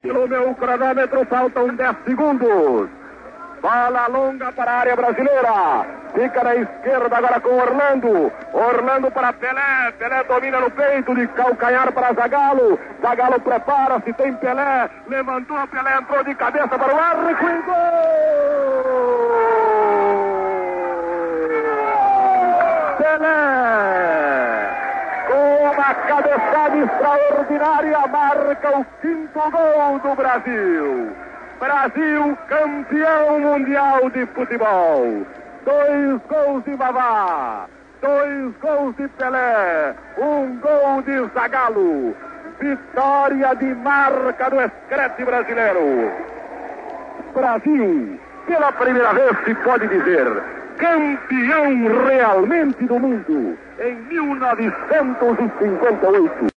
No meu cronômetro faltam 10 segundos. Bola longa para a área brasileira. Fica na esquerda agora com Orlando. Orlando para Pelé. Pelé domina no peito, de calcanhar para Zagallo. Zagallo prepara-se, tem Pelé. Levantou, Pelé entrou de cabeça para o arco e gol! Pelé, com uma cabeçada extraordinária, marca o 5º gol do Brasil. Brasil, campeão mundial de futebol. 2 gols de Vavá, 2 gols de Pelé, 1 gol de Zagallo. Vitória de marca do escrete brasileiro. Brasil, pela primeira vez se pode dizer, campeão realmente do mundo em 1958.